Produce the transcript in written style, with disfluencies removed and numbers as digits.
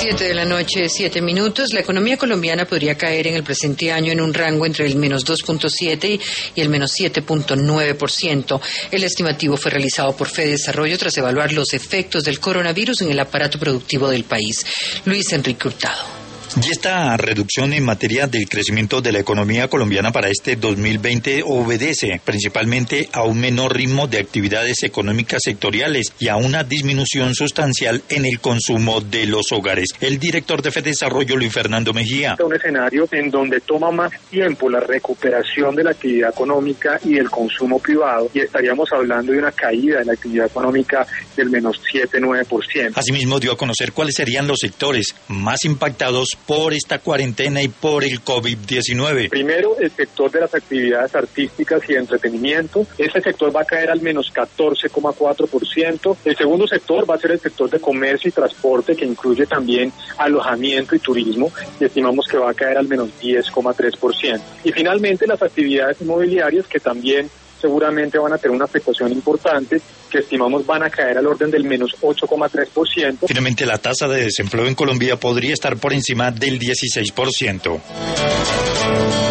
7:07 p.m. La economía colombiana podría caer en el presente año en un rango entre el menos 2.7 y el menos 7.9%. El estimativo fue realizado por FEDesarrollo tras evaluar los efectos del coronavirus en el aparato productivo del país. Luis Enrique Hurtado. Y esta reducción en materia del crecimiento de la economía colombiana para este 2020 obedece principalmente a un menor ritmo de actividades económicas sectoriales y a una disminución sustancial en el consumo de los hogares. El director de FEDesarrollo, Luis Fernando Mejía. Un escenario en donde toma más tiempo la recuperación de la actividad económica y del consumo privado, y estaríamos hablando de una caída de la actividad económica del menos 7-9%. Asimismo, dio a conocer cuáles serían los sectores más impactados por esta cuarentena y por el COVID-19. Primero, el sector de las actividades artísticas y de entretenimiento. Ese sector va a caer al menos 14,4%. El segundo sector va a ser el sector de comercio y transporte, que incluye también alojamiento y turismo, y estimamos que va a caer al menos 10,3%. Y finalmente, las actividades inmobiliarias, que también seguramente van a tener una afectación importante, que estimamos van a caer al orden del menos 8,3%. Finalmente, la tasa de desempleo en Colombia podría estar por encima del 16%.